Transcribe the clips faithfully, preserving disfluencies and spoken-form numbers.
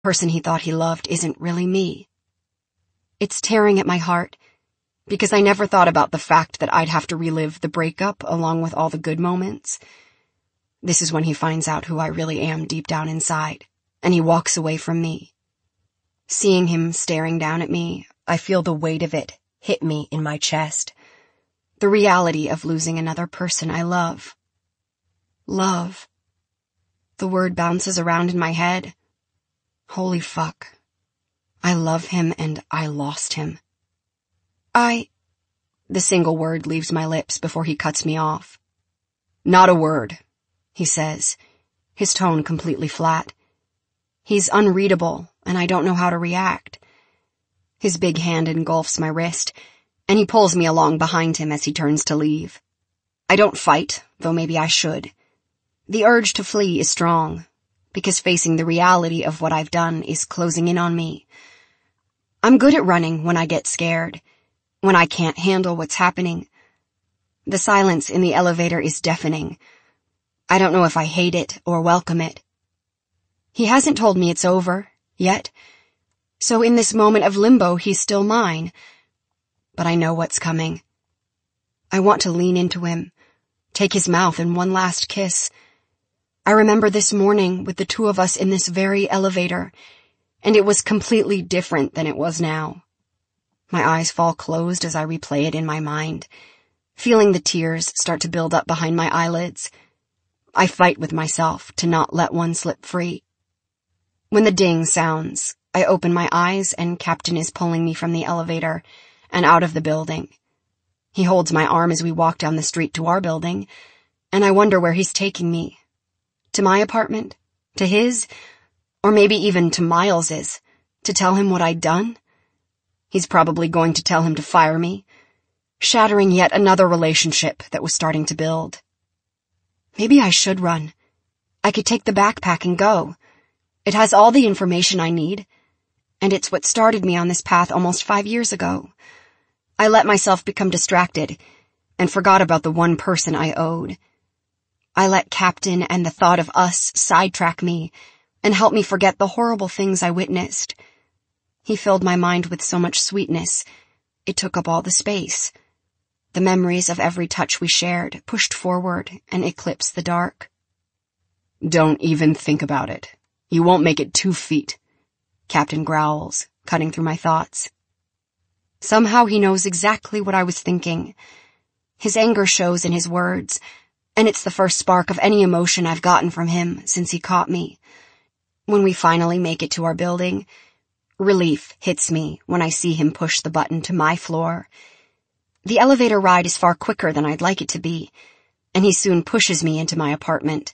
person he thought he loved isn't really me. It's tearing at my heart, because I never thought about the fact that I'd have to relive the breakup along with all the good moments. This is when he finds out who I really am deep down inside, and he walks away from me. Seeing him staring down at me, I feel the weight of it hit me in my chest. The reality of losing another person I love. Love. The word bounces around in my head. Holy fuck. I love him and I lost him. I... The single word leaves my lips before he cuts me off. Not a word, he says, his tone completely flat. He's unreadable, and I don't know how to react. His big hand engulfs my wrist, and he pulls me along behind him as he turns to leave. I don't fight, though maybe I should. The urge to flee is strong, because facing the reality of what I've done is closing in on me. I'm good at running when I get scared, when I can't handle what's happening. The silence in the elevator is deafening. I don't know if I hate it or welcome it. He hasn't told me it's over, yet. So in this moment of limbo, he's still mine. But I know what's coming. I want to lean into him, take his mouth in one last kiss. I remember this morning with the two of us in this very elevator, and it was completely different than it was now. My eyes fall closed as I replay it in my mind, feeling the tears start to build up behind my eyelids. I fight with myself to not let one slip free. When the ding sounds, I open my eyes and Captain is pulling me from the elevator and out of the building. He holds my arm as we walk down the street to our building, and I wonder where he's taking me. To my apartment? To his? Or maybe even to Miles's, to tell him what I'd done? He's probably going to tell him to fire me, shattering yet another relationship that was starting to build. Maybe I should run. I could take the backpack and go. It has all the information I need, and it's what started me on this path almost five years ago. I let myself become distracted and forgot about the one person I owed. I let Captain and the thought of us sidetrack me and help me forget the horrible things I witnessed. He filled my mind with so much sweetness, it took up all the space. The memories of every touch we shared pushed forward and eclipsed the dark. Don't even think about it. You won't make it two feet, Captain growls, cutting through my thoughts. Somehow he knows exactly what I was thinking. His anger shows in his words, and it's the first spark of any emotion I've gotten from him since he caught me. When we finally make it to our building, relief hits me when I see him push the button to my floor. The elevator ride is far quicker than I'd like it to be, and he soon pushes me into my apartment.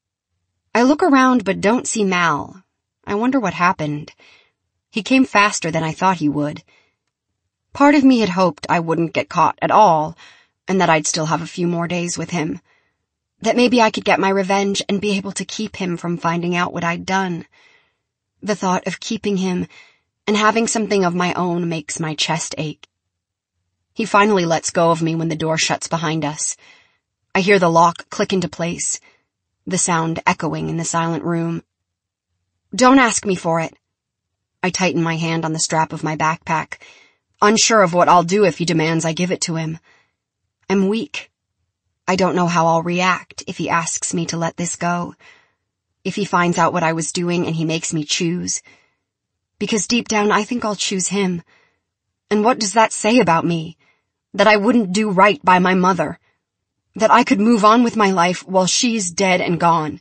I look around but don't see Mal. I wonder what happened. He came faster than I thought he would. Part of me had hoped I wouldn't get caught at all, and that I'd still have a few more days with him. That maybe I could get my revenge and be able to keep him from finding out what I'd done. The thought of keeping him and having something of my own makes my chest ache. He finally lets go of me when the door shuts behind us. I hear the lock click into place, the sound echoing in the silent room. Don't ask me for it. I tighten my hand on the strap of my backpack, unsure of what I'll do if he demands I give it to him. I'm weak. I don't know how I'll react if he asks me to let this go, if he finds out what I was doing and he makes me choose. Because deep down I think I'll choose him. And what does that say about me? That I wouldn't do right by my mother. That I could move on with my life while she's dead and gone.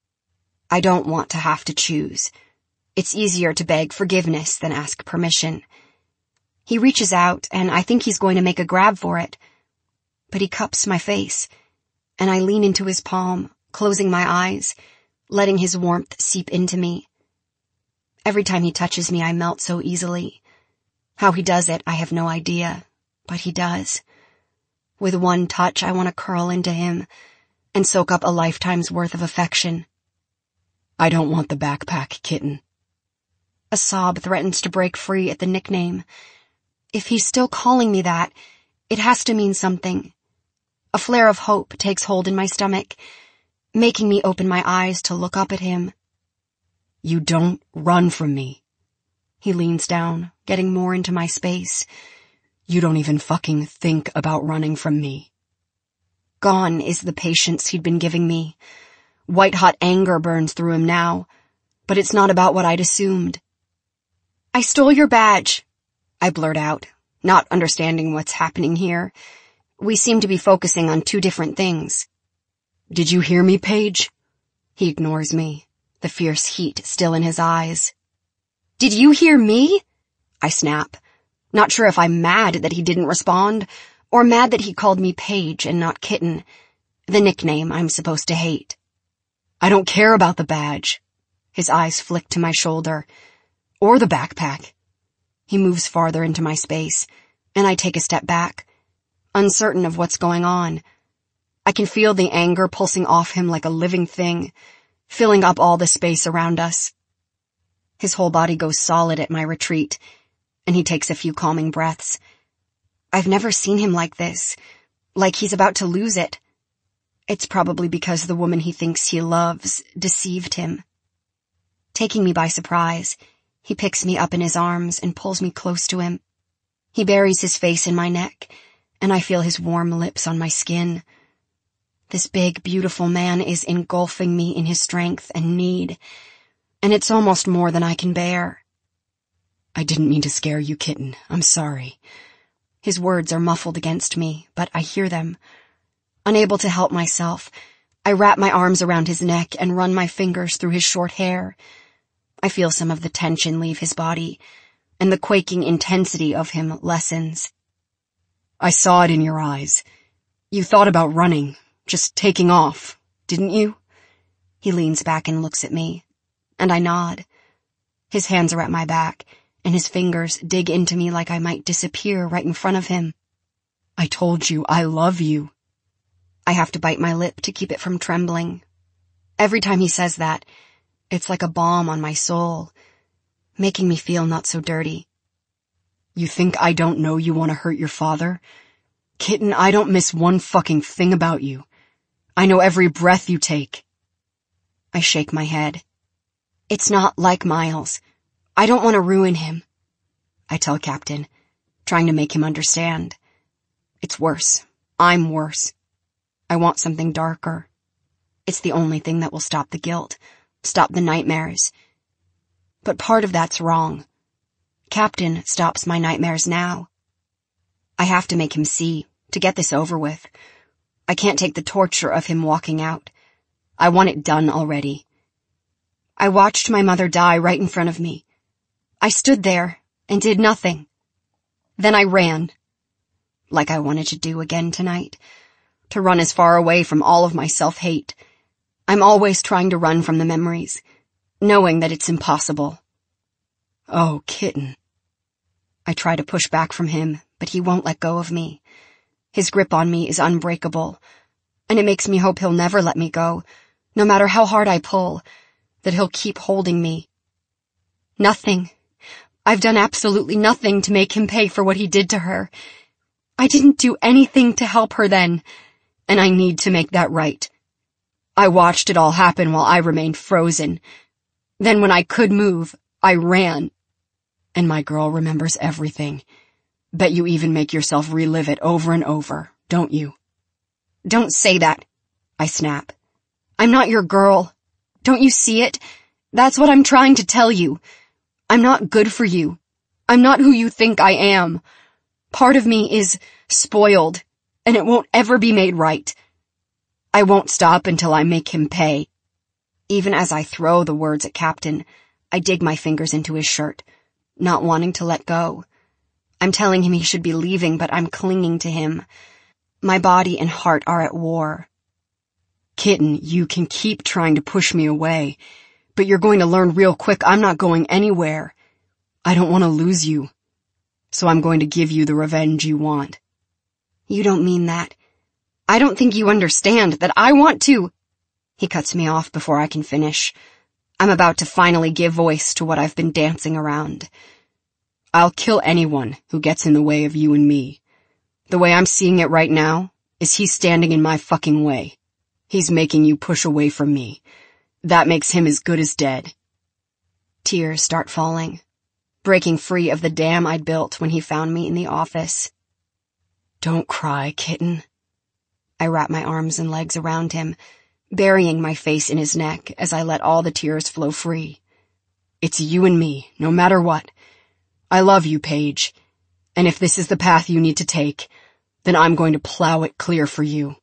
I don't want to have to choose. It's easier to beg forgiveness than ask permission. He reaches out, and I think he's going to make a grab for it. But he cups my face, and I lean into his palm, closing my eyes, letting his warmth seep into me. Every time he touches me, I melt so easily. How he does it, I have no idea, but he does. With one touch, I want to curl into him and soak up a lifetime's worth of affection. I don't want the backpack, kitten. A sob threatens to break free at the nickname. If he's still calling me that, it has to mean something. A flare of hope takes hold in my stomach, making me open my eyes to look up at him. You don't run from me. He leans down, getting more into my space. You don't even fucking think about running from me. Gone is the patience he'd been giving me. White-hot anger burns through him now, but it's not about what I'd assumed. I stole your badge, I blurt out, not understanding what's happening here. We seem to be focusing on two different things. Did you hear me, Paige? He ignores me, the fierce heat still in his eyes. Did you hear me? I snap, not sure if I'm mad that he didn't respond, or mad that he called me Paige and not Kitten, the nickname I'm supposed to hate. I don't care about the badge. His eyes flick to my shoulder. Or the backpack. He moves farther into my space, and I take a step back, uncertain of what's going on. I can feel the anger pulsing off him like a living thing, filling up all the space around us. His whole body goes solid at my retreat, and he takes a few calming breaths. I've never seen him like this, like he's about to lose it. It's probably because the woman he thinks he loves deceived him. Taking me by surprise, he picks me up in his arms and pulls me close to him. He buries his face in my neck, and I feel his warm lips on my skin. This big, beautiful man is engulfing me in his strength and need, and it's almost more than I can bear. I didn't mean to scare you, Kitten. I'm sorry. His words are muffled against me, but I hear them. Unable to help myself, I wrap my arms around his neck and run my fingers through his short hair. I feel some of the tension leave his body, and the quaking intensity of him lessens. I saw it in your eyes. You thought about running, just taking off, didn't you? He leans back and looks at me, and I nod. His hands are at my back, and his fingers dig into me like I might disappear right in front of him. I told you I love you. I have to bite my lip to keep it from trembling. Every time he says that, it's like a balm on my soul, making me feel not so dirty. You think I don't know you want to hurt your father? Kitten, I don't miss one fucking thing about you. I know every breath you take. I shake my head. It's not like Miles. I don't want to ruin him. I tell Captain, trying to make him understand. It's worse. I'm worse. I want something darker. It's the only thing that will stop the guilt. Stop the nightmares. But part of that's wrong. Captain stops my nightmares now. I have to make him see, to get this over with. I can't take the torture of him walking out. I want it done already. I watched my mother die right in front of me. I stood there and did nothing. Then I ran. Like I wanted to do again tonight. To run as far away from all of my self-hate. I'm always trying to run from the memories, knowing that it's impossible. Oh, Kitten. I try to push back from him, but he won't let go of me. His grip on me is unbreakable, and it makes me hope he'll never let me go, no matter how hard I pull, that he'll keep holding me. Nothing. I've done absolutely nothing to make him pay for what he did to her. I didn't do anything to help her then, and I need to make that right. I watched it all happen while I remained frozen. Then when I could move, I ran. And my girl remembers everything. Bet you even make yourself relive it over and over, don't you? Don't say that, I snap. I'm not your girl. Don't you see it? That's what I'm trying to tell you. I'm not good for you. I'm not who you think I am. Part of me is spoiled, and it won't ever be made right. I won't stop until I make him pay. Even as I throw the words at Captain, I dig my fingers into his shirt, not wanting to let go. I'm telling him he should be leaving, but I'm clinging to him. My body and heart are at war. Kitten, you can keep trying to push me away, but you're going to learn real quick I'm not going anywhere. I don't want to lose you, so I'm going to give you the revenge you want. You don't mean that. I don't think you understand that I want to. He cuts me off before I can finish. I'm about to finally give voice to what I've been dancing around. I'll kill anyone who gets in the way of you and me. The way I'm seeing it right now is he's standing in my fucking way. He's making you push away from me. That makes him as good as dead. Tears start falling, breaking free of the dam I'd built when he found me in the office. Don't cry, kitten. I wrap my arms and legs around him, burying my face in his neck as I let all the tears flow free. It's you and me, no matter what. I love you, Paige. And if this is the path you need to take, then I'm going to plow it clear for you.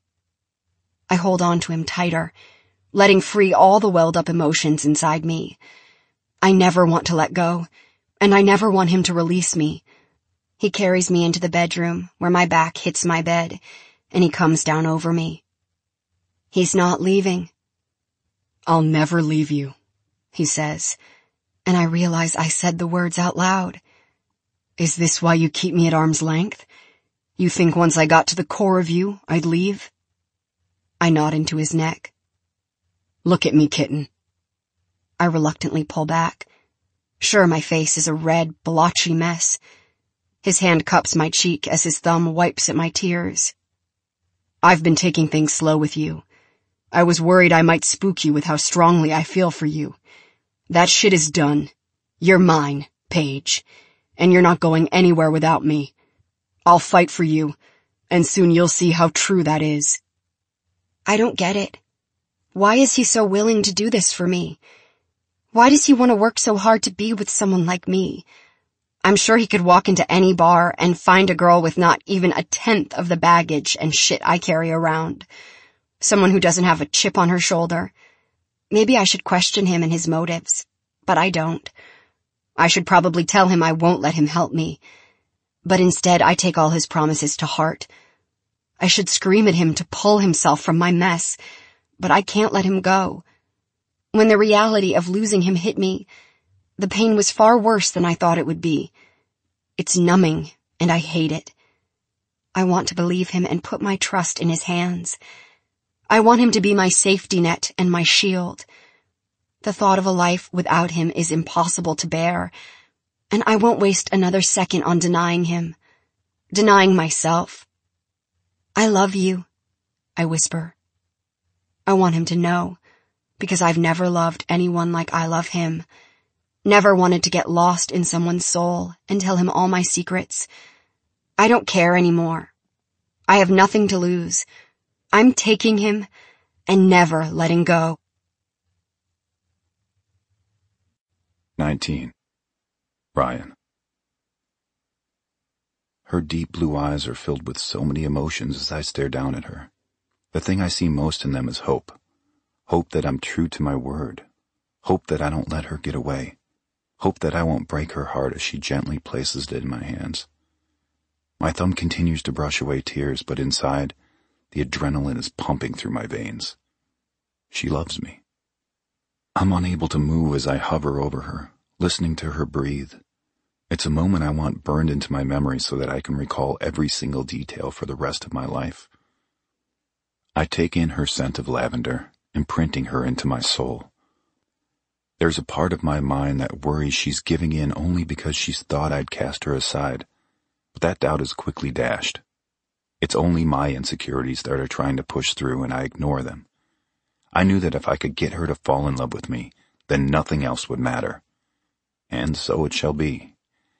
I hold on to him tighter, letting free all the welled-up emotions inside me. I never want to let go, and I never want him to release me. He carries me into the bedroom, where my back hits my bed, and he comes down over me. He's not leaving. I'll never leave you, he says, and I realize I said the words out loud. Is this why you keep me at arm's length? You think once I got to the core of you, I'd leave? I nod into his neck. Look at me, kitten. I reluctantly pull back. Sure, my face is a red, blotchy mess. His hand cups my cheek as his thumb wipes at my tears. I've been taking things slow with you. I was worried I might spook you with how strongly I feel for you. That shit is done. You're mine, Paige. And you're not going anywhere without me. I'll fight for you, and soon you'll see how true that is. I don't get it. Why is he so willing to do this for me? Why does he want to work so hard to be with someone like me? I'm sure he could walk into any bar and find a girl with not even a tenth of the baggage and shit I carry around. Someone who doesn't have a chip on her shoulder. Maybe I should question him and his motives, but I don't. I should probably tell him I won't let him help me. But instead, I take all his promises to heart. I should scream at him to pull himself from my mess, but I can't let him go. When the reality of losing him hit me, the pain was far worse than I thought it would be. It's numbing, and I hate it. I want to believe him and put my trust in his hands. I want him to be my safety net and my shield. The thought of a life without him is impossible to bear, and I won't waste another second on denying him, denying myself. I love you, I whisper. I want him to know, because I've never loved anyone like I love him, never wanted to get lost in someone's soul and tell him all my secrets. I don't care anymore. I have nothing to lose. I'm taking him and never letting go. nineteen. Ryan. Her deep blue eyes are filled with so many emotions as I stare down at her. The thing I see most in them is hope. Hope that I'm true to my word. Hope that I don't let her get away. Hope that I won't break her heart as she gently places it in my hands. My thumb continues to brush away tears, but inside, the adrenaline is pumping through my veins. She loves me. I'm unable to move as I hover over her, listening to her breathe. It's a moment I want burned into my memory so that I can recall every single detail for the rest of my life. I take in her scent of lavender, imprinting her into my soul. There's a part of my mind that worries she's giving in only because she's thought I'd cast her aside, but that doubt is quickly dashed. It's only my insecurities that are trying to push through, and I ignore them. I knew that if I could get her to fall in love with me, then nothing else would matter. And so it shall be.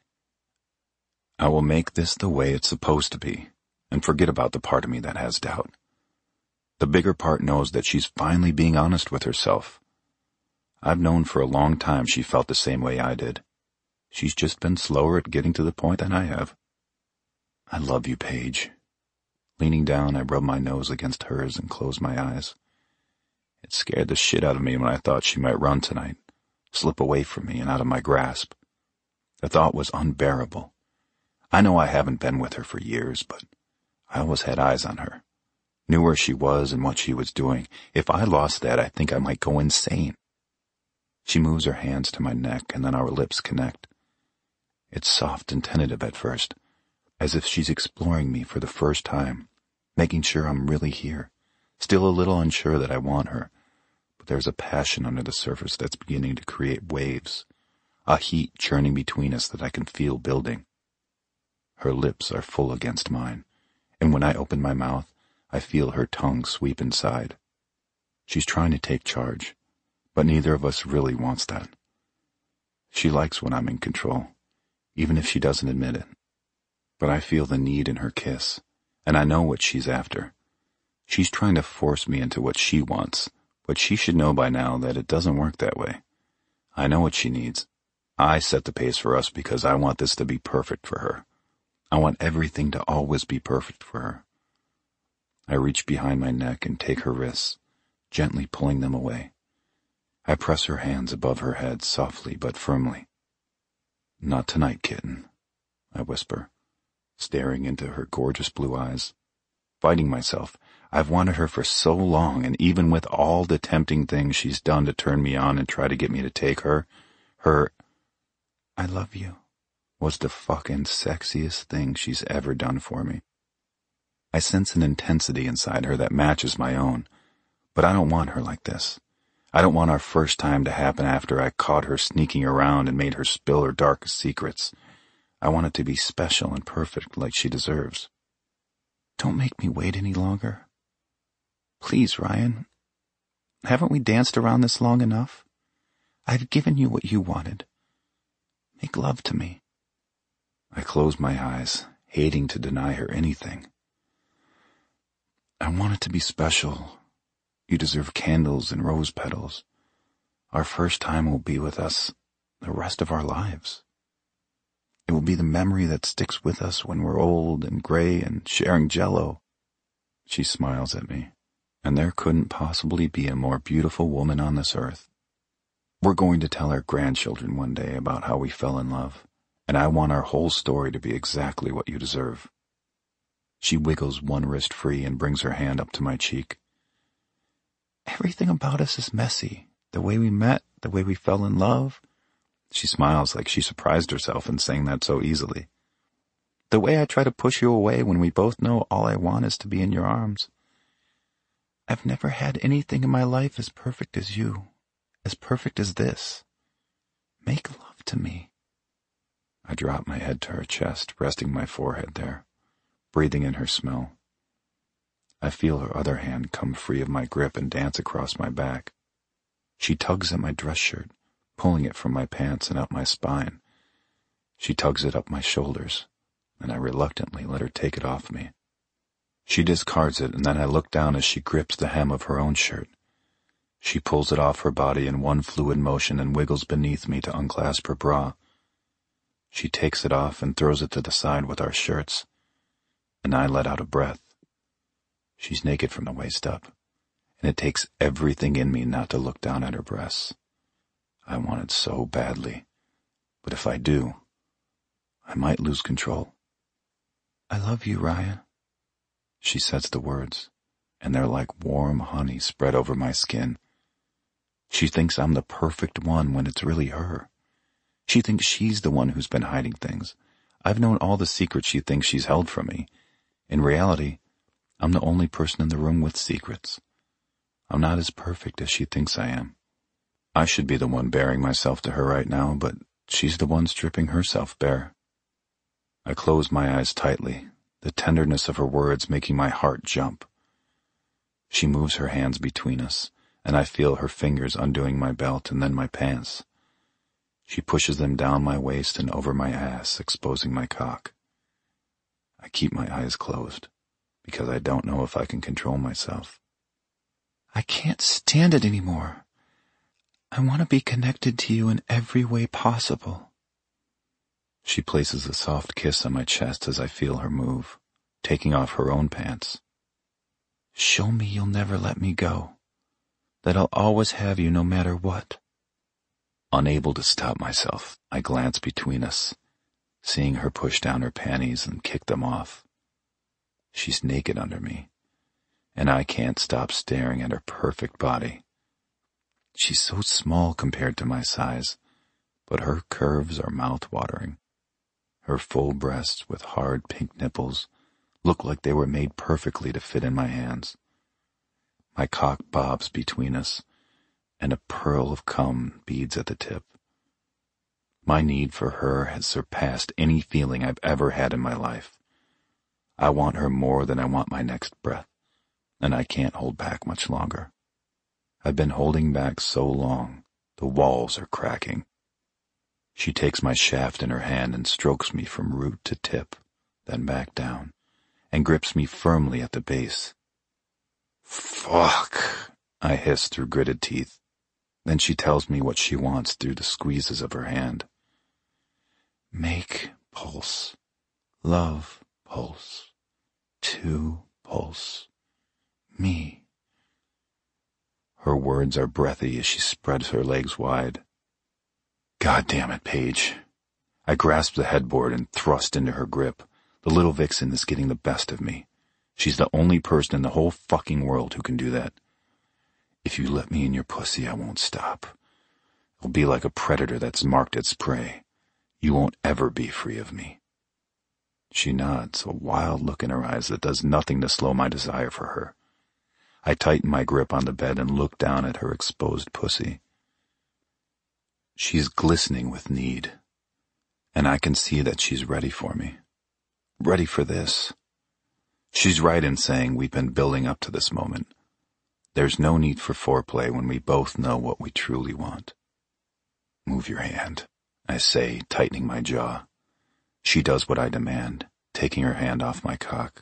I will make this the way it's supposed to be, and forget about the part of me that has doubt. The bigger part knows that she's finally being honest with herself. I've known for a long time she felt the same way I did. She's just been slower at getting to the point than I have. I love you, Paige. Leaning down, I rub my nose against hers and close my eyes. It scared the shit out of me when I thought she might run tonight, slip away from me and out of my grasp. The thought was unbearable. I know I haven't been with her for years, but I always had eyes on her, knew where she was and what she was doing. If I lost that, I think I might go insane. She moves her hands to my neck, and then our lips connect. It's soft and tentative at first, as if she's exploring me for the first time, making sure I'm really here. Still a little unsure that I want her, but there's a passion under the surface that's beginning to create waves, a heat churning between us that I can feel building. Her lips are full against mine, and when I open my mouth, I feel her tongue sweep inside. She's trying to take charge, but neither of us really wants that. She likes when I'm in control, even if she doesn't admit it. But I feel the need in her kiss, and I know what she's after. She's trying to force me into what she wants, but she should know by now that it doesn't work that way. I know what she needs. I set the pace for us because I want this to be perfect for her. I want everything to always be perfect for her. I reach behind my neck and take her wrists, gently pulling them away. I press her hands above her head softly but firmly. "Not tonight, kitten," I whisper, staring into her gorgeous blue eyes. Fighting myself, I've wanted her for so long, and even with all the tempting things she's done to turn me on and try to get me to take her, her "I love you" was the fucking sexiest thing she's ever done for me. I sense an intensity inside her that matches my own, but I don't want her like this. I don't want our first time to happen after I caught her sneaking around and made her spill her darkest secrets. I want it to be special and perfect like she deserves. Don't make me wait any longer. Please, Ryan. Haven't we danced around this long enough? I've given you what you wanted. Make love to me. I close my eyes, hating to deny her anything. I want it to be special. You deserve candles and rose petals. Our first time will be with us the rest of our lives. It will be the memory that sticks with us when we're old and gray and sharing Jell-O. She smiles at me, and there couldn't possibly be a more beautiful woman on this earth. We're going to tell our grandchildren one day about how we fell in love, and I want our whole story to be exactly what you deserve. She wiggles one wrist free and brings her hand up to my cheek. Everything about us is messy. The way we met, the way we fell in love. She smiles like she surprised herself in saying that so easily. The way I try to push you away when we both know all I want is to be in your arms. I've never had anything in my life as perfect as you, as perfect as this. Make love to me. I drop my head to her chest, resting my forehead there, breathing in her smell. I feel her other hand come free of my grip and dance across my back. She tugs at my dress shirt, pulling it from my pants and up my spine. She tugs it up my shoulders, and I reluctantly let her take it off me. She discards it, and then I look down as she grips the hem of her own shirt. She pulls it off her body in one fluid motion and wiggles beneath me to unclasp her bra. She takes it off and throws it to the side with our shirts, and I let out a breath. She's naked from the waist up, and it takes everything in me not to look down at her breasts. I want it so badly, but if I do, I might lose control. I love you, Ryan. She says the words, and they're like warm honey spread over my skin. She thinks I'm the perfect one when it's really her. She thinks she's the one who's been hiding things. I've known all the secrets she thinks she's held from me. In reality, I'm the only person in the room with secrets. I'm not as perfect as she thinks I am. I should be the one baring myself to her right now, but she's the one stripping herself bare. I close my eyes tightly, the tenderness of her words making my heart jump. She moves her hands between us, and I feel her fingers undoing my belt and then my pants. She pushes them down my waist and over my ass, exposing my cock. I keep my eyes closed, because I don't know if I can control myself. I can't stand it anymore. I want to be connected to you in every way possible. She places a soft kiss on my chest as I feel her move, taking off her own pants. Show me you'll never let me go, that I'll always have you no matter what. Unable to stop myself, I glance between us, seeing her push down her panties and kick them off. She's naked under me, and I can't stop staring at her perfect body. She's so small compared to my size, but her curves are mouth-watering. Her full breasts with hard pink nipples look like they were made perfectly to fit in my hands. My cock bobs between us, and a pearl of cum beads at the tip. My need for her has surpassed any feeling I've ever had in my life. I want her more than I want my next breath, and I can't hold back much longer. I've been holding back so long, the walls are cracking. She takes my shaft in her hand and strokes me from root to tip, then back down, and grips me firmly at the base. Fuck, I hiss through gritted teeth. Then she tells me what she wants through the squeezes of her hand. Make pulse. Love pulse. To pulse. Me. Her words are breathy as she spreads her legs wide. God damn it, Paige. I grasp the headboard and thrust into her grip. The little vixen is getting the best of me. She's the only person in the whole fucking world who can do that. If you let me in your pussy, I won't stop. I'll be like a predator that's marked its prey. You won't ever be free of me. She nods, a wild look in her eyes that does nothing to slow my desire for her. I tighten my grip on the bed and look down at her exposed pussy. She's glistening with need, and I can see that she's ready for me. Ready for this. She's right in saying we've been building up to this moment. There's no need for foreplay when we both know what we truly want. Move your hand, I say, tightening my jaw. She does what I demand, taking her hand off my cock.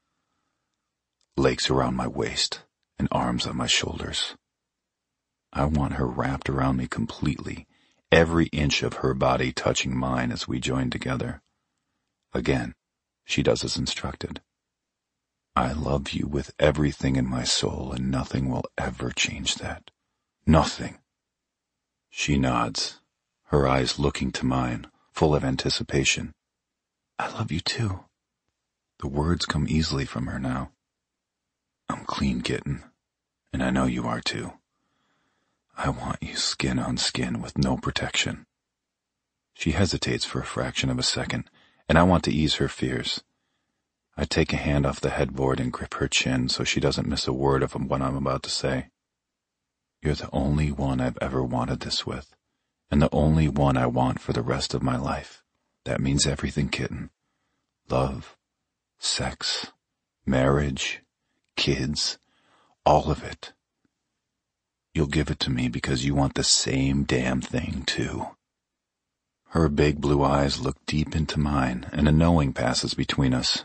Legs around my waist and arms on my shoulders. I want her wrapped around me completely, every inch of her body touching mine as we join together. Again, she does as instructed. I love you with everything in my soul, and nothing will ever change that. Nothing. She nods, her eyes looking to mine, full of anticipation. I love you too. The words come easily from her now. I'm clean, kitten, and I know you are too. I want you skin on skin with no protection. She hesitates for a fraction of a second, and I want to ease her fears. I take a hand off the headboard and grip her chin so she doesn't miss a word of what I'm about to say. You're the only one I've ever wanted this with, and the only one I want for the rest of my life. That means everything, kitten. Love, sex, marriage, kids, all of it. You'll give it to me because you want the same damn thing, too. Her big blue eyes look deep into mine, and a knowing passes between us.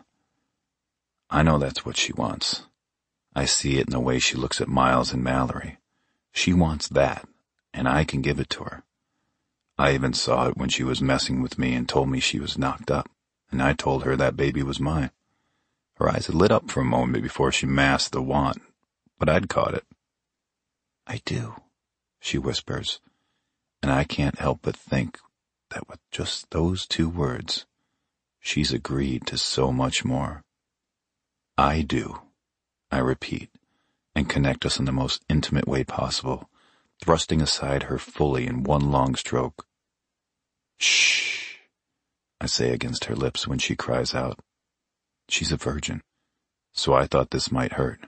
I know that's what she wants. I see it in the way she looks at Miles and Mallory. She wants that, and I can give it to her. I even saw it when she was messing with me and told me she was knocked up, and I told her that baby was mine. Her eyes had lit up for a moment before she masked the want, but I'd caught it. I do, she whispers, and I can't help but think that with just those two words, she's agreed to so much more. I do, I repeat, and connect us in the most intimate way possible, thrusting aside her fully in one long stroke. Shh, I say against her lips when she cries out. She's a virgin, so I thought this might hurt.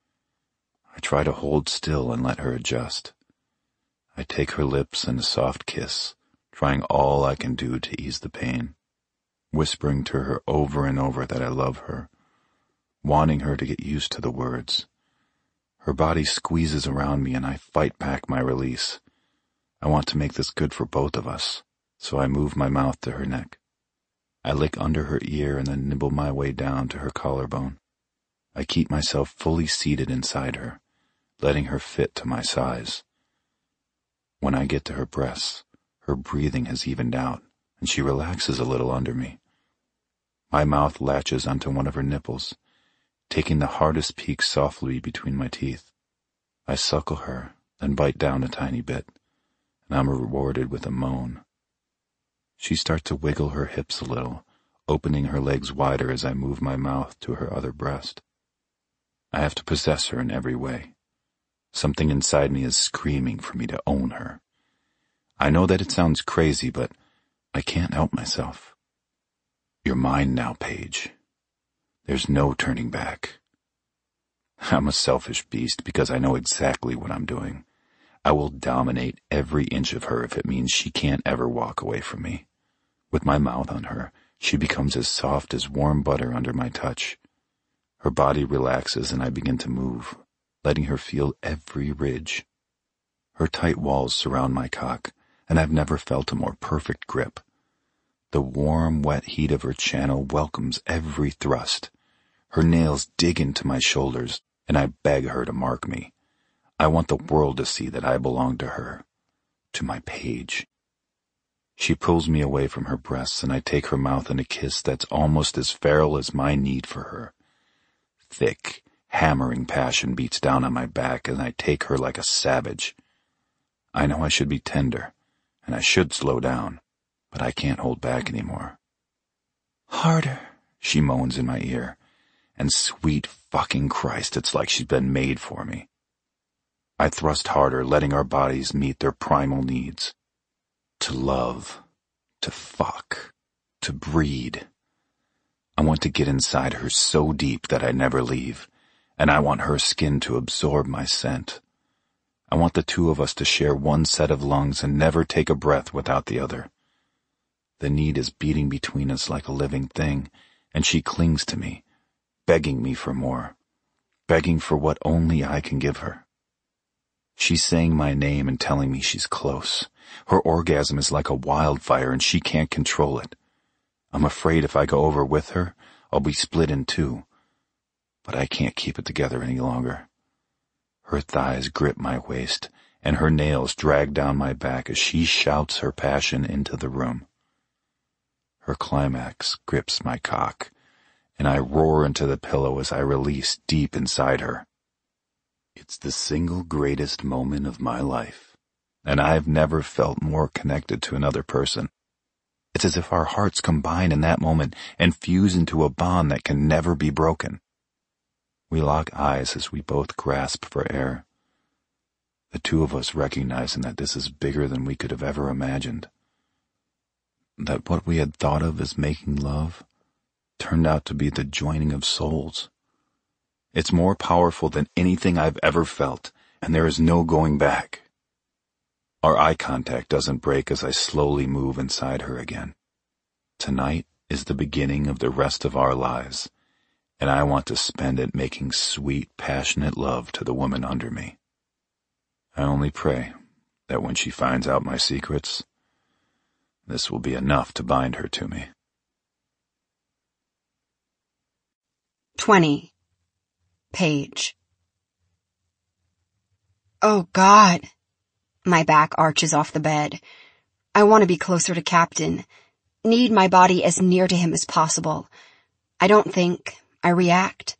I try to hold still and let her adjust. I take her lips and a soft kiss, trying all I can do to ease the pain, whispering to her over and over that I love her, wanting her to get used to the words. Her body squeezes around me and I fight back my release. I want to make this good for both of us, so I move my mouth to her neck. I lick under her ear and then nibble my way down to her collarbone. I keep myself fully seated inside her, letting her fit to my size. When I get to her breasts, her breathing has evened out, and she relaxes a little under me. My mouth latches onto one of her nipples, taking the hardest peak softly between my teeth. I suckle her, then bite down a tiny bit, and I'm rewarded with a moan. She starts to wiggle her hips a little, opening her legs wider as I move my mouth to her other breast. I have to possess her in every way. Something inside me is screaming for me to own her. I know that it sounds crazy, but I can't help myself. You're mine now, Paige. There's no turning back. I'm a selfish beast because I know exactly what I'm doing. I will dominate every inch of her if it means she can't ever walk away from me. With my mouth on her, she becomes as soft as warm butter under my touch. Her body relaxes and I begin to move, letting her feel every ridge. Her tight walls surround my cock, and I've never felt a more perfect grip. The warm, wet heat of her channel welcomes every thrust. Her nails dig into my shoulders, and I beg her to mark me. I want the world to see that I belong to her, to my Paige. She pulls me away from her breasts, and I take her mouth in a kiss that's almost as feral as my need for her. Thick, hammering passion beats down on my back, and I take her like a savage. I know I should be tender, and I should slow down, but I can't hold back anymore. Harder, she moans in my ear, and sweet fucking Christ, it's like she's been made for me. I thrust harder, letting our bodies meet their primal needs. To love, to fuck, to breed. I want to get inside her so deep that I never leave, and I want her skin to absorb my scent. I want the two of us to share one set of lungs and never take a breath without the other. The need is beating between us like a living thing, and she clings to me, begging me for more, begging for what only I can give her. She's saying my name and telling me she's close. Her orgasm is like a wildfire and she can't control it. I'm afraid if I go over with her, I'll be split in two. But I can't keep it together any longer. Her thighs grip my waist, and her nails drag down my back as she shouts her passion into the room. Her climax grips my cock, and I roar into the pillow as I release deep inside her. It's the single greatest moment of my life, and I've never felt more connected to another person. It's as if our hearts combine in that moment and fuse into a bond that can never be broken. We lock eyes as we both grasp for air, the two of us recognizing that this is bigger than we could have ever imagined. That what we had thought of as making love turned out to be the joining of souls. It's more powerful than anything I've ever felt, and there is no going back. Our eye contact doesn't break as I slowly move inside her again. Tonight is the beginning of the rest of our lives, and I want to spend it making sweet, passionate love to the woman under me. I only pray that when she finds out my secrets, this will be enough to bind her to me. Twenty. Paige. Oh, God. My back arches off the bed. I want to be closer to Captain. Need my body as near to him as possible. I don't think. I react.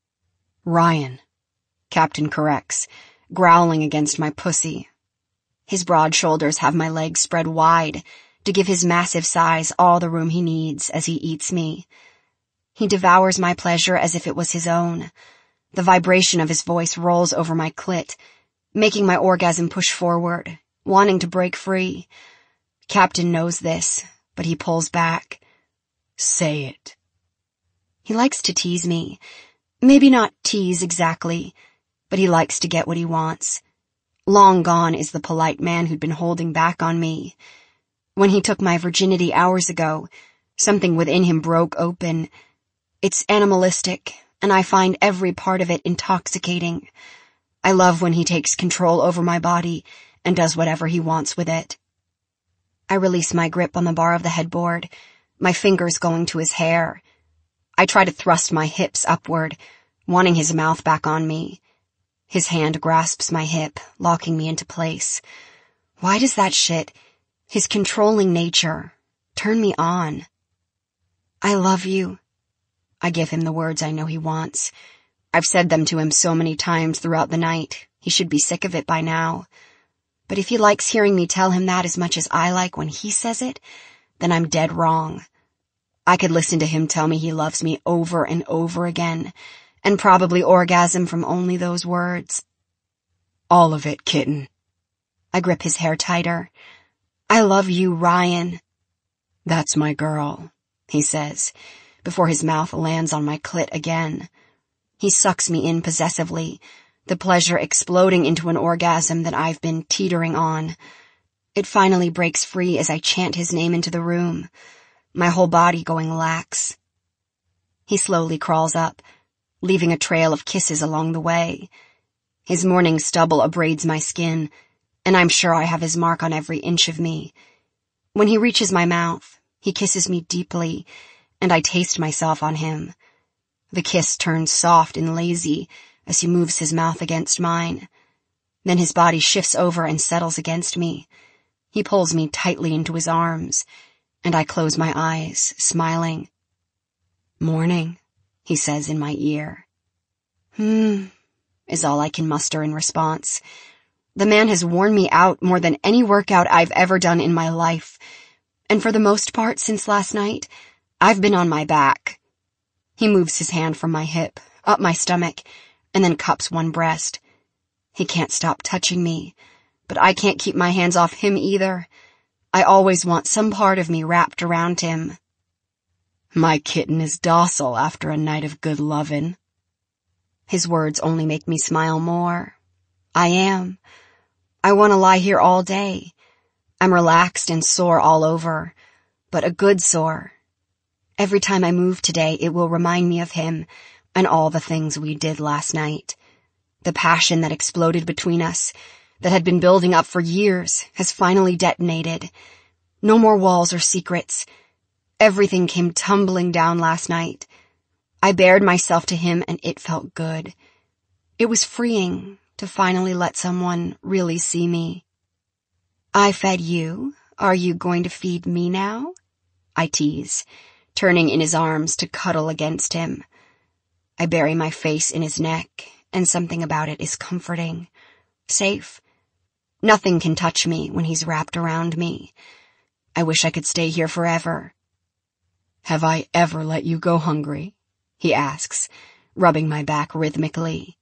Ryan. Captain corrects, growling against my pussy. His broad shoulders have my legs spread wide to give his massive size all the room he needs as he eats me. He devours my pleasure as if it was his own. The vibration of his voice rolls over my clit, making my orgasm push forward, wanting to break free. Captain knows this, but he pulls back. Say it. He likes to tease me. Maybe not tease exactly, but he likes to get what he wants. Long gone is the polite man who'd been holding back on me. When he took my virginity hours ago, something within him broke open. It's animalistic, and I find every part of it intoxicating. I love when he takes control over my body and does whatever he wants with it. I release my grip on the bar of the headboard, my fingers going to his hair. I try to thrust my hips upward, wanting his mouth back on me. His hand grasps my hip, locking me into place. Why does that shit, his controlling nature, turn me on? I love you. I give him the words I know he wants. I've said them to him so many times throughout the night. He should be sick of it by now. But if he likes hearing me tell him that as much as I like when he says it, then I'm dead wrong. I could listen to him tell me he loves me over and over again, and probably orgasm from only those words. All of it, kitten. I grip his hair tighter. I love you, Ryan. That's my girl, he says, before his mouth lands on my clit again. He sucks me in possessively, the pleasure exploding into an orgasm that I've been teetering on. It finally breaks free as I chant his name into the room, my whole body going lax. He slowly crawls up, leaving a trail of kisses along the way. His morning stubble abrades my skin, and I'm sure I have his mark on every inch of me. When he reaches my mouth, he kisses me deeply, and I taste myself on him. The kiss turns soft and lazy as he moves his mouth against mine. Then his body shifts over and settles against me. He pulls me tightly into his arms, and I close my eyes, smiling. "Morning," he says in my ear. Hmm, is all I can muster in response. The man has worn me out more than any workout I've ever done in my life, and for the most part since last night, I've been on my back. He moves his hand from my hip, up my stomach, and then cups one breast. He can't stop touching me, but I can't keep my hands off him either. I always want some part of me wrapped around him. "My kitten is docile after a night of good lovin'." His words only make me smile more. I am. I want to lie here all day. I'm relaxed and sore all over, but a good sore. Every time I move today, it will remind me of him and all the things we did last night. The passion that exploded between us, that had been building up for years, has finally detonated. No more walls or secrets. Everything came tumbling down last night. I bared myself to him and it felt good. It was freeing to finally let someone really see me. "I fed you. Are you going to feed me now?" I tease, turning in his arms to cuddle against him. I bury my face in his neck, and something about it is comforting. Safe. Nothing can touch me when he's wrapped around me. I wish I could stay here forever. "Have I ever let you go hungry?" he asks, rubbing my back rhythmically.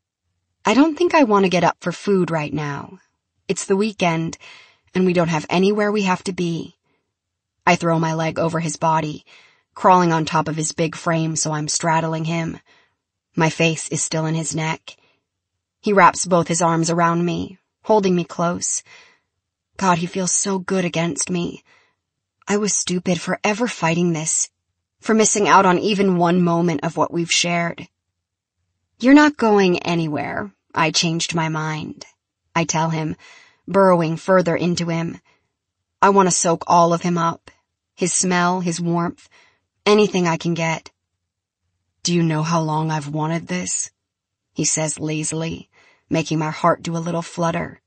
I don't think I want to get up for food right now. It's the weekend, and we don't have anywhere we have to be. I throw my leg over his body, crawling on top of his big frame so I'm straddling him. My face is still in his neck. He wraps both his arms around me, holding me close. God, he feels so good against me. I was stupid for ever fighting this, for missing out on even one moment of what we've shared. "You're not going anywhere." I changed my mind. I tell him, burrowing further into him. I want to soak all of him up. His smell, his warmth, anything I can get. "Do you know how long I've wanted this?" he says lazily, making my heart do a little flutter.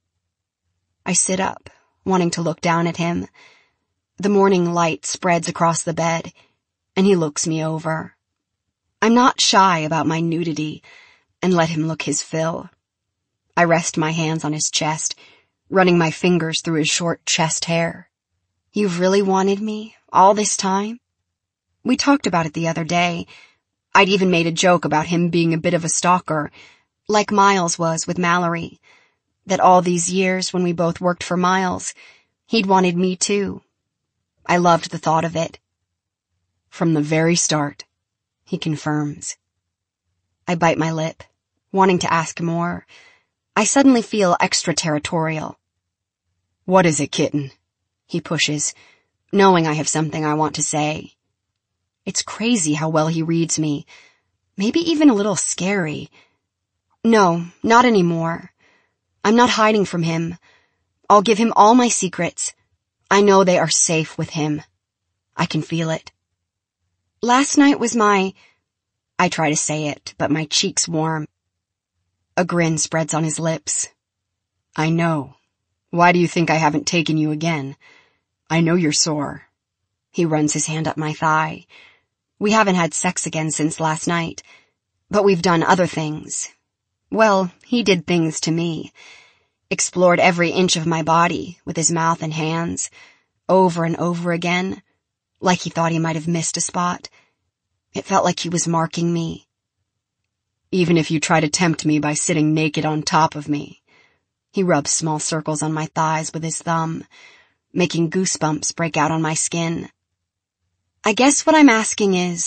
I sit up, wanting to look down at him. The morning light spreads across the bed, and he looks me over. I'm not shy about my nudity, and let him look his fill. I rest my hands on his chest, running my fingers through his short chest hair. "You've really wanted me all this time?" We talked about it the other day. I'd even made a joke about him being a bit of a stalker, like Miles was with Mallory, that all these years when we both worked for Miles, he'd wanted me too. I loved the thought of it. "From the very start," he confirms. I bite my lip, wanting to ask more. I suddenly feel extraterritorial. "What is it, kitten?" he pushes, knowing I have something I want to say. It's crazy how well he reads me, maybe even a little scary. No, not anymore. I'm not hiding from him. I'll give him all my secrets. I know they are safe with him. I can feel it. Last night was my... I try to say it, but my cheeks warm. A grin spreads on his lips. "I know. Why do you think I haven't taken you again? I know you're sore." He runs his hand up my thigh. We haven't had sex again since last night, but we've done other things. Well, he did things to me. Explored every inch of my body with his mouth and hands, over and over again, like he thought he might have missed a spot. It felt like he was marking me. "Even if you try to tempt me by sitting naked on top of me." He rubs small circles on my thighs with his thumb, making goosebumps break out on my skin. I guess what I'm asking is...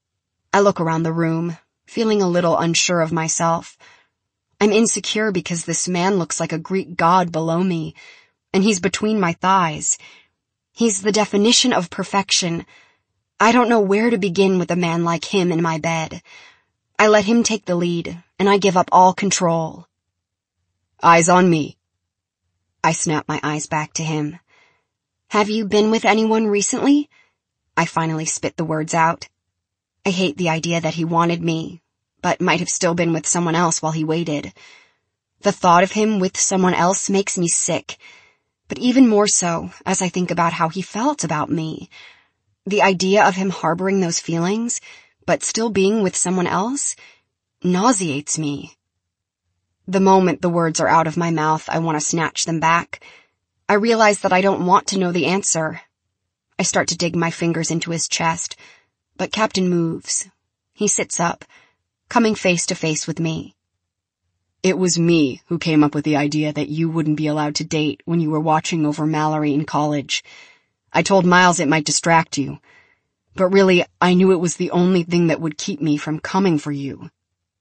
I look around the room, feeling a little unsure of myself. I'm insecure because this man looks like a Greek god below me, and he's between my thighs. He's the definition of perfection. I don't know where to begin with a man like him in my bed. I let him take the lead, and I give up all control. "Eyes on me." I snap my eyes back to him. Have you been with anyone recently? I finally spit the words out. I hate the idea that he wanted me, but might have still been with someone else while he waited. The thought of him with someone else makes me sick, but even more so as I think about how he felt about me. The idea of him harboring those feelings, but still being with someone else, nauseates me. The moment the words are out of my mouth, I want to snatch them back. I realize that I don't want to know the answer. I start to dig my fingers into his chest, but Captain moves. He sits up, coming face to face with me. It was me who came up with the idea that you wouldn't be allowed to date when you were watching over Mallory in college. I told Miles it might distract you, but really, I knew it was the only thing that would keep me from coming for you.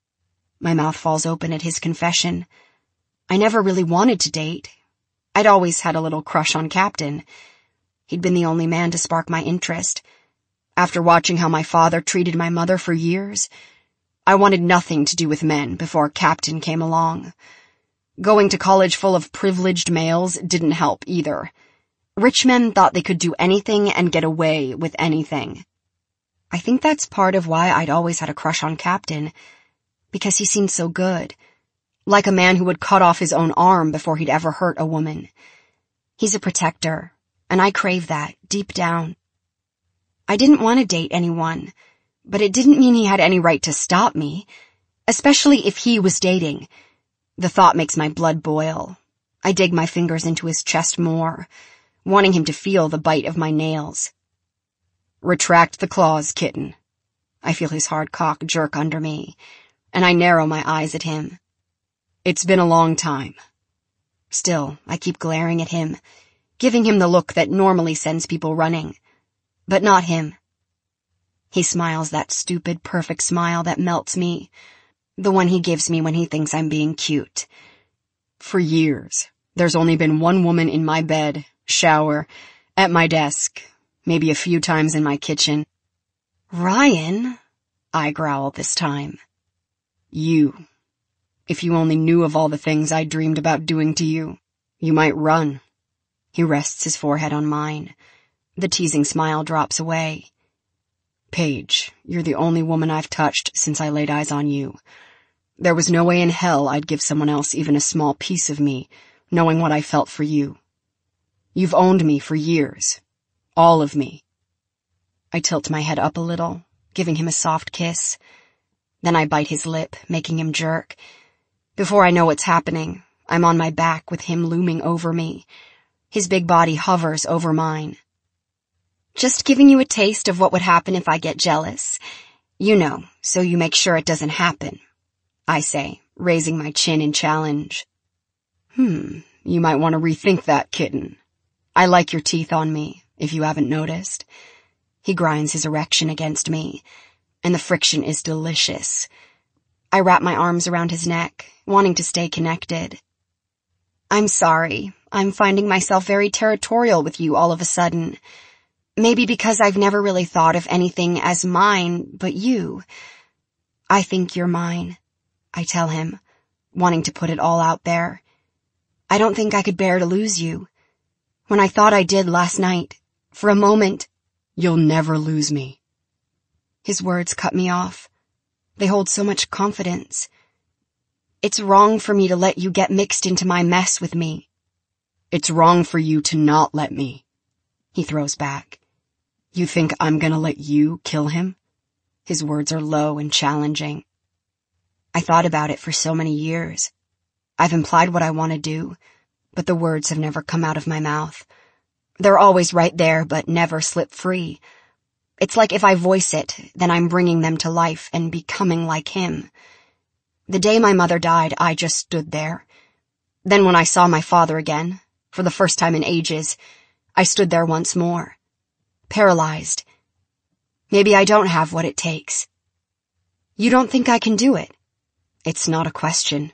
My mouth falls open at his confession. I never really wanted to date. I'd always had a little crush on Captain. He'd been the only man to spark my interest. After watching how my father treated my mother for years, I wanted nothing to do with men before Captain came along. Going to college full of privileged males didn't help either. Rich men thought they could do anything and get away with anything. I think that's part of why I'd always had a crush on Captain, because he seemed so good, like a man who would cut off his own arm before he'd ever hurt a woman. He's a protector, and I crave that deep down. I didn't want to date anyone, but it didn't mean he had any right to stop me, especially if he was dating. The thought makes my blood boil. I dig my fingers into his chest more, wanting him to feel the bite of my nails. Retract the claws, kitten. I feel his hard cock jerk under me, and I narrow my eyes at him. It's been a long time. Still, I keep glaring at him, giving him the look that normally sends people running. But not him. He smiles that stupid, perfect smile that melts me, the one he gives me when he thinks I'm being cute. For years, there's only been one woman in my bed, shower, at my desk, maybe a few times in my kitchen. Ryan, I growl this time. You. If you only knew of all the things I dreamed about doing to you, you might run. He rests his forehead on mine. The teasing smile drops away. Paige, you're the only woman I've touched since I laid eyes on you. There was no way in hell I'd give someone else even a small piece of me, knowing what I felt for you. You've owned me for years. All of me. I tilt my head up a little, giving him a soft kiss. Then I bite his lip, making him jerk. Before I know what's happening, I'm on my back with him looming over me. His big body hovers over mine. Just giving you a taste of what would happen if I get jealous. You know, so you make sure it doesn't happen, I say, raising my chin in challenge. Hmm, you might want to rethink that, kitten. I like your teeth on me, if you haven't noticed. He grinds his erection against me, and the friction is delicious. I wrap my arms around his neck, wanting to stay connected. I'm sorry. I'm finding myself very territorial with you all of a sudden. Maybe because I've never really thought of anything as mine but you. I think you're mine, I tell him, wanting to put it all out there. I don't think I could bear to lose you. When I thought I did last night, for a moment, you'll never lose me. His words cut me off. They hold so much confidence. It's wrong for me to let you get mixed into my mess with me. It's wrong for you to not let me. He throws back. You think I'm gonna let you kill him? His words are low and challenging. I thought about it for so many years. I've implied what I want to do, but the words have never come out of my mouth. They're always right there, but never slip free. It's like if I voice it, then I'm bringing them to life and becoming like him. The day my mother died, I just stood there. Then when I saw my father again, for the first time in ages, I stood there once more. Paralyzed. Maybe I don't have what it takes. You don't think I can do it? It's not a question.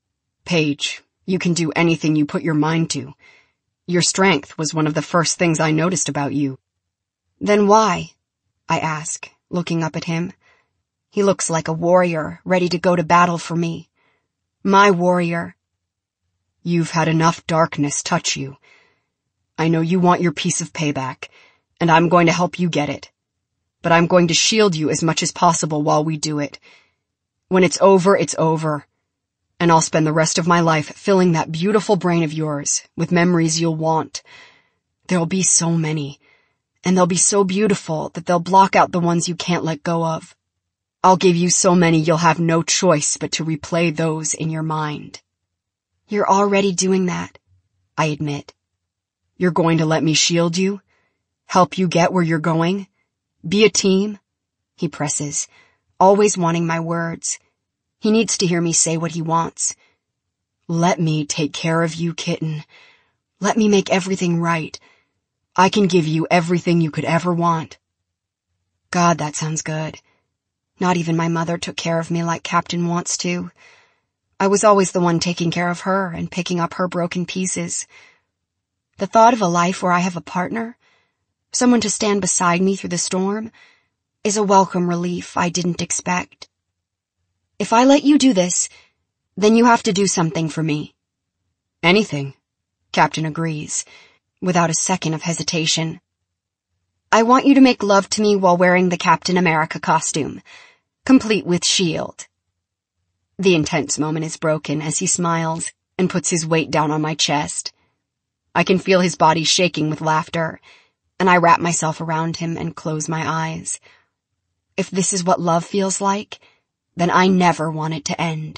Paige, you can do anything you put your mind to. Your strength was one of the first things I noticed about you. Then why? I ask, looking up at him. He looks like a warrior, ready to go to battle for me. My warrior. You've had enough darkness touch you. I know you want your piece of payback, and I'm going to help you get it. But I'm going to shield you as much as possible while we do it. When it's over, it's over. And I'll spend the rest of my life filling that beautiful brain of yours with memories you'll want. There'll be so many, and they'll be so beautiful that they'll block out the ones you can't let go of. I'll give you so many you'll have no choice but to replay those in your mind. You're already doing that, I admit. You're going to let me shield you? Help you get where you're going? Be a team? He presses, always wanting my words. He needs to hear me say what he wants. Let me take care of you, kitten. Let me make everything right. I can give you everything you could ever want. God, that sounds good. Not even my mother took care of me like Captain wants to. I was always the one taking care of her and picking up her broken pieces. The thought of a life where I have a partner, someone to stand beside me through the storm, is a welcome relief I didn't expect. If I let you do this, then you have to do something for me. Anything, Captain agrees, without a second of hesitation. I want you to make love to me while wearing the Captain America costume, complete with shield. The intense moment is broken as he smiles and puts his weight down on my chest. I can feel his body shaking with laughter, and I wrap myself around him and close my eyes. If this is what love feels like, then I never want it to end.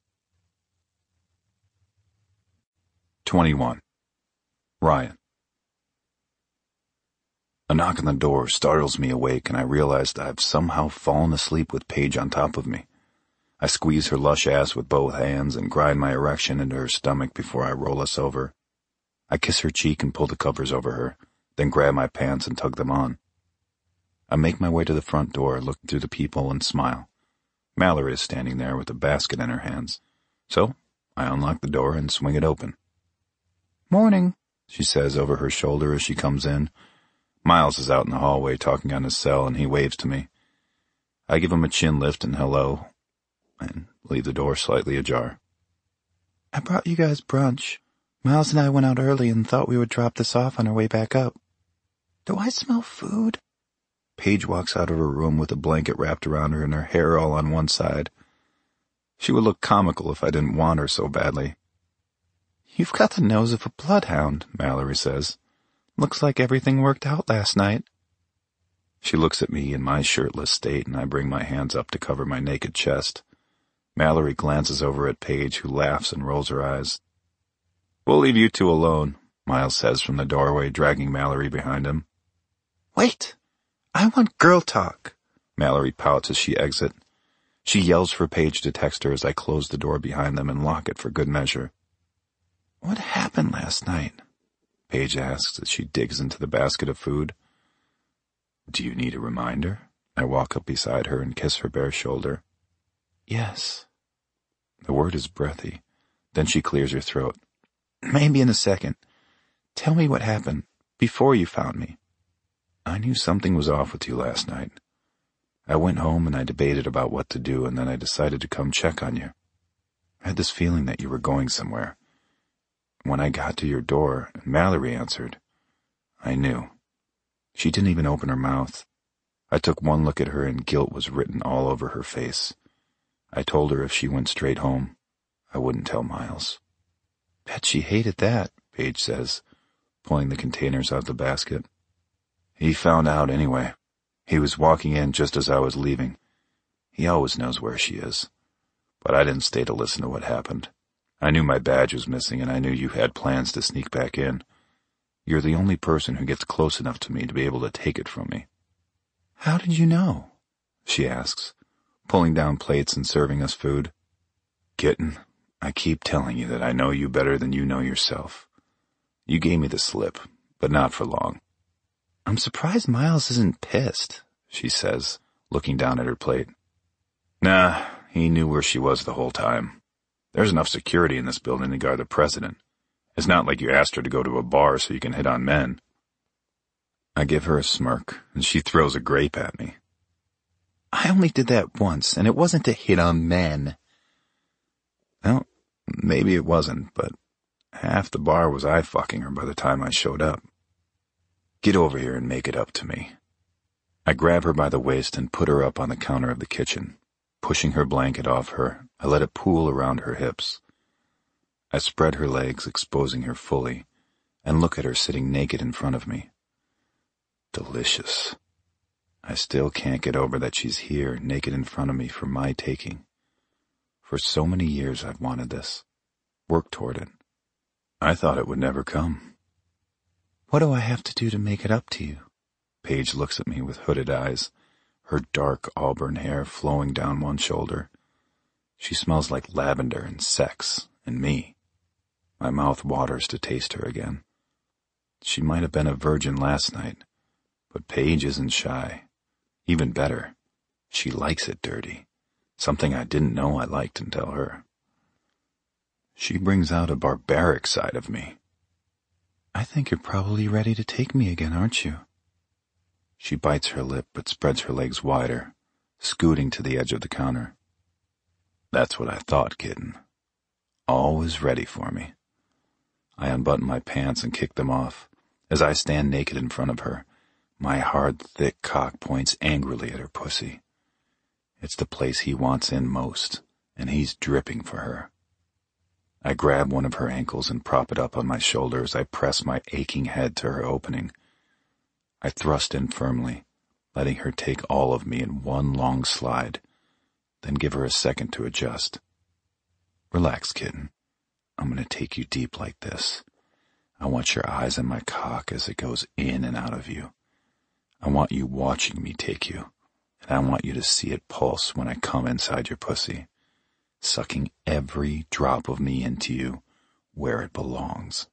twenty-one. Ryan. A knock on the door startles me awake, and I realize that I've somehow fallen asleep with Paige on top of me. I squeeze her lush ass with both hands and grind my erection into her stomach before I roll us over. I kiss her cheek and pull the covers over her, then grab my pants and tug them on. I make my way to the front door, look through the peephole, and smile. Mallory is standing there with a basket in her hands, so I unlock the door and swing it open. "Morning," she says over her shoulder as she comes in. Miles is out in the hallway talking on his cell, and he waves to me. I give him a chin lift and hello, and leave the door slightly ajar. "I brought you guys brunch. Miles and I went out early and thought we would drop this off on our way back up." "Do I smell food?" Paige walks out of her room with a blanket wrapped around her and her hair all on one side. She would look comical if I didn't want her so badly. "You've got the nose of a bloodhound," Mallory says. "Looks like everything worked out last night." She looks at me in my shirtless state, and I bring my hands up to cover my naked chest. Mallory glances over at Paige, who laughs and rolls her eyes. "We'll leave you two alone," Miles says from the doorway, dragging Mallory behind him. "Wait! I want girl talk," Mallory pouts as she exits. She yells for Paige to text her as I close the door behind them and lock it for good measure. "What happened last night?" Paige asks as she digs into the basket of food. "Do you need a reminder?" I walk up beside her and kiss her bare shoulder. "Yes." The word is breathy. Then she clears her throat. "Maybe in a second. Tell me what happened before you found me." "I knew something was off with you last night. I went home and I debated about what to do, and then I decided to come check on you. I had this feeling that you were going somewhere. When I got to your door and Mallory answered, I knew. She didn't even open her mouth. I took one look at her and guilt was written all over her face. I told her if she went straight home, I wouldn't tell Miles." "Bet she hated that," Paige says, pulling the containers out of the basket. "He found out anyway. He was walking in just as I was leaving. He always knows where she is. But I didn't stay to listen to what happened. I knew my badge was missing, and I knew you had plans to sneak back in. You're the only person who gets close enough to me to be able to take it from me." "How did you know?" she asks, pulling down plates and serving us food. "Kitten, I keep telling you that I know you better than you know yourself. You gave me the slip, but not for long." "I'm surprised Miles isn't pissed," she says, looking down at her plate. "Nah, he knew where she was the whole time. There's enough security in this building to guard the president. It's not like you asked her to go to a bar so you can hit on men." I give her a smirk, and she throws a grape at me. "I only did that once, and it wasn't to hit on men." "Well, maybe it wasn't, but Half the bar was I fucking her by the time I showed up. Get over here and make it up to me. I grab her by the waist and put her up on the counter of the kitchen. Pushing her blanket off her, I let it pool around her hips. I spread her legs, exposing her fully, and look at her sitting naked in front of me. Delicious. I still can't get over that she's here, naked in front of me for my taking. For so many years I've wanted this, worked toward it. I thought it would never come. What do I have to do to make it up to you? Paige looks at me with hooded eyes, her dark auburn hair flowing down one shoulder. She smells like lavender and sex and me. My mouth waters to taste her again. She might have been a virgin last night, but Paige isn't shy. Even better, she likes it dirty, something I didn't know I liked until her. She brings out a barbaric side of me. I think you're probably ready to take me again, aren't you? She bites her lip but spreads her legs wider, scooting to the edge of the counter. That's what I thought, kitten. Always ready for me. I unbutton my pants and kick them off. As I stand naked in front of her, my hard, thick cock points angrily at her pussy. It's the place he wants in most, and he's dripping for her. I grab one of her ankles and prop it up on my shoulder as I press my aching head to her opening. I thrust in firmly, letting her take all of me in one long slide, then give her a second to adjust. Relax, kitten. I'm gonna take you deep like this. I want your eyes on my cock as it goes in and out of you. I want you watching me take you, and I want you to see it pulse when I come inside your pussy, sucking every drop of me into you where it belongs.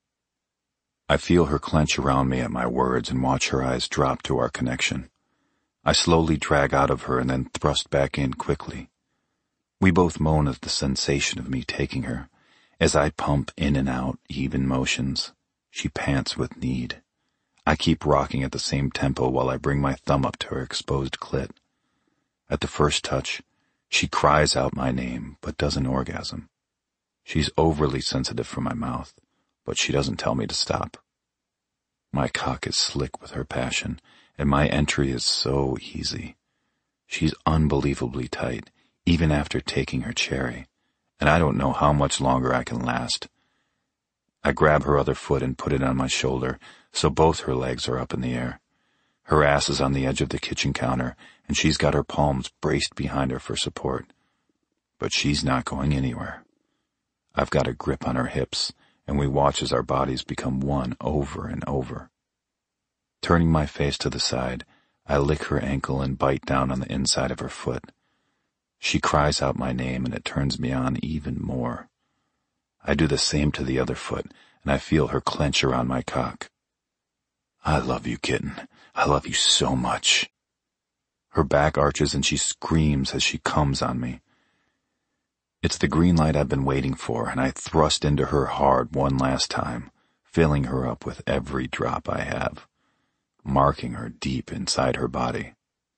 I feel her clench around me at my words and watch her eyes drop to our connection. I slowly drag out of her and then thrust back in quickly. We both moan at the sensation of me taking her. As I pump in and out even motions, she pants with need. I keep rocking at the same tempo while I bring my thumb up to her exposed clit. At the first touch, she cries out my name, but doesn't orgasm. She's overly sensitive for my mouth, but she doesn't tell me to stop. My cock is slick with her passion, and my entry is so easy. She's unbelievably tight, even after taking her cherry, and I don't know how much longer I can last. I grab her other foot and put it on my shoulder, so both her legs are up in the air. Her ass is on the edge of the kitchen counter, and she's got her palms braced behind her for support. But she's not going anywhere. I've got a grip on her hips, and we watch as our bodies become one over and over. Turning my face to the side, I lick her ankle and bite down on the inside of her foot. She cries out my name, and it turns me on even more. I do the same to the other foot, and I feel her clench around my cock. I love you, kitten. I love you so much. Her back arches and she screams as she comes on me. It's the green light I've been waiting for, and I thrust into her hard one last time, filling her up with every drop I have, marking her deep inside her body.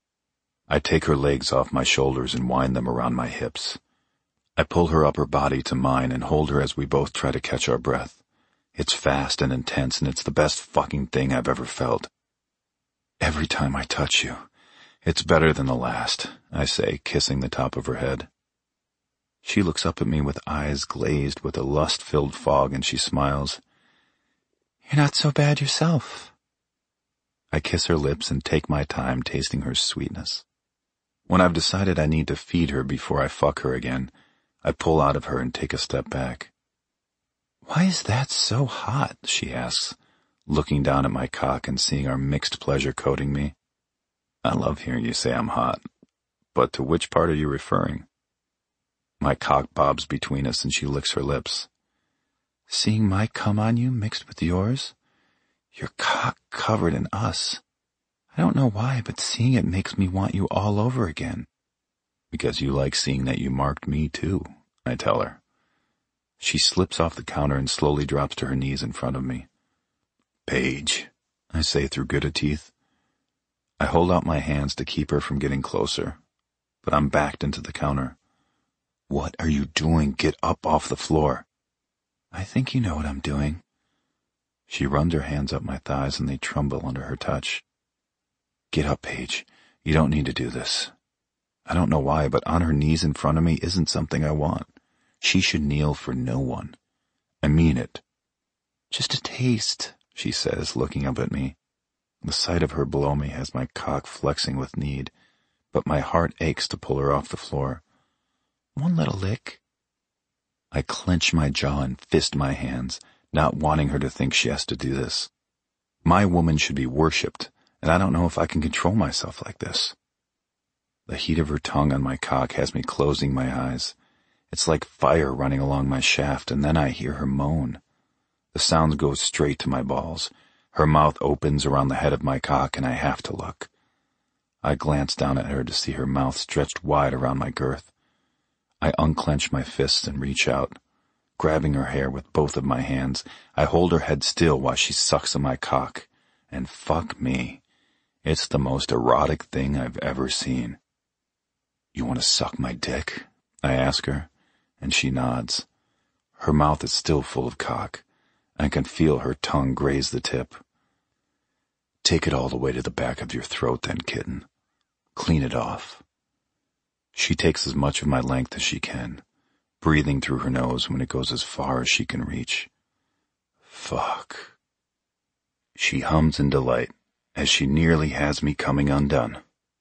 I take her legs off my shoulders and wind them around my hips. I pull her upper body to mine and hold her as we both try to catch our breath. It's fast and intense, and it's the best fucking thing I've ever felt. Every time I touch you, it's better than the last, I say, kissing the top of her head. She looks up at me with eyes glazed with a lust-filled fog, and she smiles. You're not so bad yourself. I kiss her lips and take my time tasting her sweetness. When I've decided I need to feed her before I fuck her again, I pull out of her and take a step back. Why is that so hot? She asks, looking down at my cock and seeing our mixed pleasure coating me. I love hearing you say I'm hot, but to which part are you referring? My cock bobs between us and she licks her lips. Seeing my cum on you mixed with yours? Your cock covered in us. I don't know why, but seeing it makes me want you all over again. Because you like seeing that you marked me too, I tell her. She slips off the counter and slowly drops to her knees in front of me. Paige, I say through gritted teeth. I hold out my hands to keep her from getting closer, but I'm backed into the counter. What are you doing? Get up off the floor. I think you know what I'm doing. She runs her hands up my thighs and they tremble under her touch. Get up, Paige. You don't need to do this. I don't know why, but on her knees in front of me isn't something I want. She should kneel for no one. I mean it. Just a taste, she says, looking up at me. The sight of her below me has my cock flexing with need, but my heart aches to pull her off the floor. One little lick. I clench my jaw and fist my hands, not wanting her to think she has to do this. My woman should be worshipped, and I don't know if I can control myself like this. The heat of her tongue on my cock has me closing my eyes. It's like fire running along my shaft, and then I hear her moan. The sound goes straight to my balls. Her mouth opens around the head of my cock, and I have to look. I glance down at her to see her mouth stretched wide around my girth. I unclench my fists and reach out. Grabbing her hair with both of my hands, I hold her head still while she sucks on my cock. And fuck me, it's the most erotic thing I've ever seen. You want to suck my dick? I ask her, and she nods. Her mouth is still full of cock. I can feel her tongue graze the tip. Take it all the way to the back of your throat then, kitten. Clean it off. She takes as much of my length as she can, breathing through her nose when it goes as far as she can reach. Fuck. She hums in delight as she nearly has me coming undone.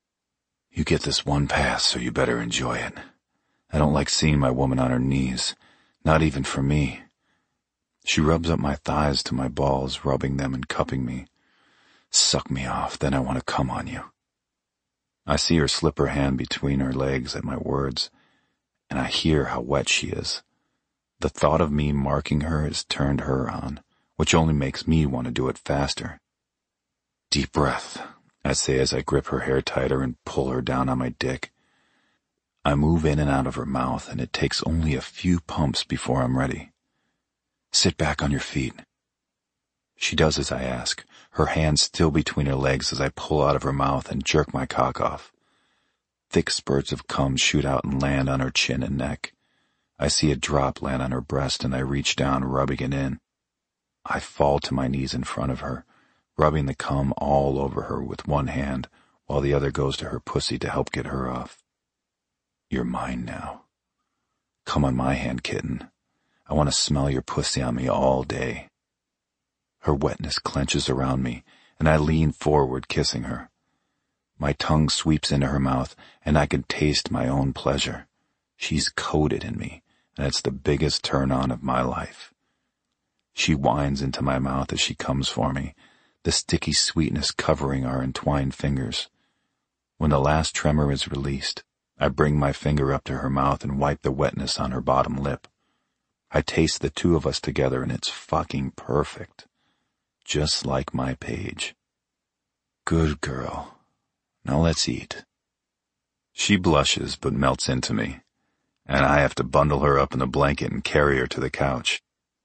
You get this one pass, so you better enjoy it. I don't like seeing my woman on her knees, not even for me. She rubs up my thighs to my balls, rubbing them and cupping me. Suck me off, then I want to come on you. I see her slip her hand between her legs at my words, and I hear how wet she is. The thought of me marking her has turned her on, which only makes me want to do it faster. Deep breath, I say as I grip her hair tighter and pull her down on my dick. I move in and out of her mouth, and it takes only a few pumps before I'm ready. Sit back on your feet. She does as I ask, her hands still between her legs as I pull out of her mouth and jerk my cock off. Thick spurts of cum shoot out and land on her chin and neck. I see a drop land on her breast and I reach down, rubbing it in. I fall to my knees in front of her, rubbing the cum all over her with one hand while the other goes to her pussy to help get her off. You're mine now. Come on my hand, kitten. I want to smell your pussy on me all day. Her wetness clenches around me, and I lean forward, kissing her. My tongue sweeps into her mouth, and I can taste my own pleasure. She's coated in me, and it's the biggest turn-on of my life. She whines into my mouth as she comes for me, the sticky sweetness covering our entwined fingers. When the last tremor is released, I bring my finger up to her mouth and wipe the wetness on her bottom lip. I taste the two of us together, and it's fucking perfect. Just like my Paige. Good girl. Now let's eat. She blushes but melts into me, and I have to bundle her up in the blanket and carry her to the couch.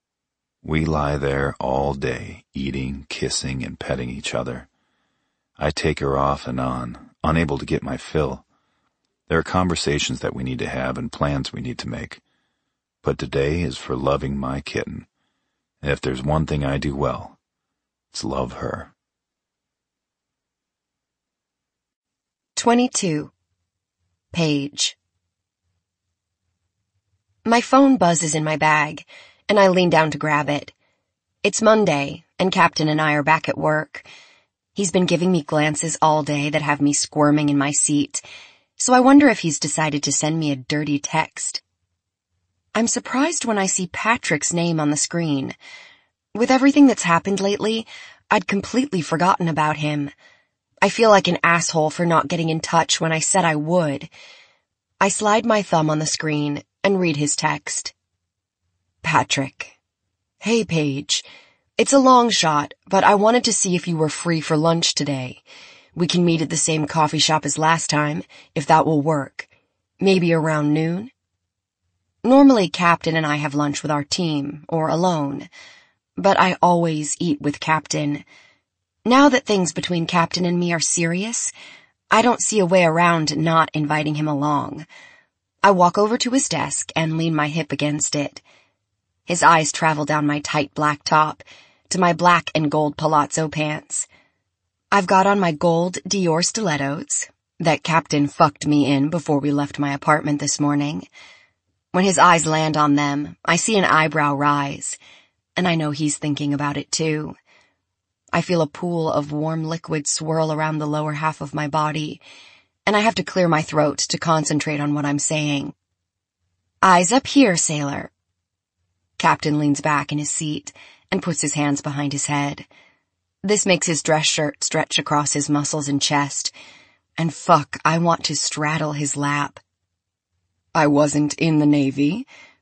We lie there all day, eating, kissing, and petting each other. I take her off and on, unable to get my fill. There are conversations that we need to have and plans we need to make. But today is for loving my kitten. And if there's one thing I do well, it's love her. twenty-two. Paige. My phone buzzes in my bag, and I lean down to grab it. It's Monday, and Captain and I are back at work. He's been giving me glances all day that have me squirming in my seat, so I wonder if he's decided to send me a dirty text. I'm surprised when I see Patrick's name on the screen. With everything that's happened lately, I'd completely forgotten about him. I feel like an asshole for not getting in touch when I said I would. I slide my thumb on the screen and read his text. Patrick. Hey, Paige. It's a long shot, but I wanted to see if you were free for lunch today. We can meet at the same coffee shop as last time, if that will work. Maybe around noon? Normally, Captain and I have lunch with our team, or alone. But I always eat with Captain. Now that things between Captain and me are serious, I don't see a way around not inviting him along. I walk over to his desk and lean my hip against it. His eyes travel down my tight black top to my black and gold palazzo pants. I've got on my gold Dior stilettos that Captain fucked me in before we left my apartment this morning. When his eyes land on them, I see an eyebrow rise, and I know he's thinking about it too. I feel a pool of warm liquid swirl around the lower half of my body, and I have to clear my throat to concentrate on what I'm saying. Eyes up here, sailor. Captain leans back in his seat and puts his hands behind his head. This makes his dress shirt stretch across his muscles and chest, and fuck, I want to straddle his lap. I wasn't in the Navy,